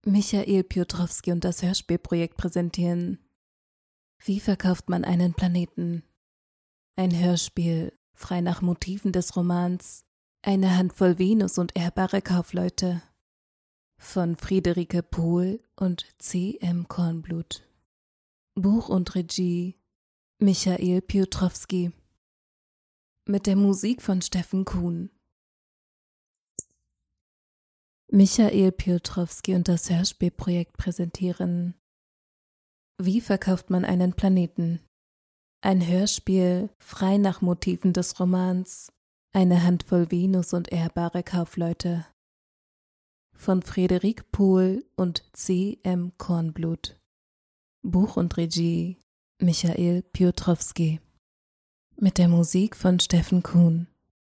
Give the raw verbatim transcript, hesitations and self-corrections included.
Michael Piotrowski und das Hörspielprojekt präsentieren Wie verkauft man einen Planeten? Ein Hörspiel, frei nach Motiven des Romans Eine Handvoll Venus und ehrbare Kaufleute von Friederike Pohl und C M Kornblut. Buch und Regie Michael Piotrowski. Mit der Musik von Steffen Kuhn. Michael Piotrowski und das Hörspielprojekt präsentieren Wie verkauft man einen Planeten? Ein Hörspiel, frei nach Motiven des Romans Eine Handvoll Venus und ehrbare Kaufleute von Friederike Pohl und C M Kornblut. Buch und Regie Michael Piotrowski. Mit der Musik von Steffen Kuhn.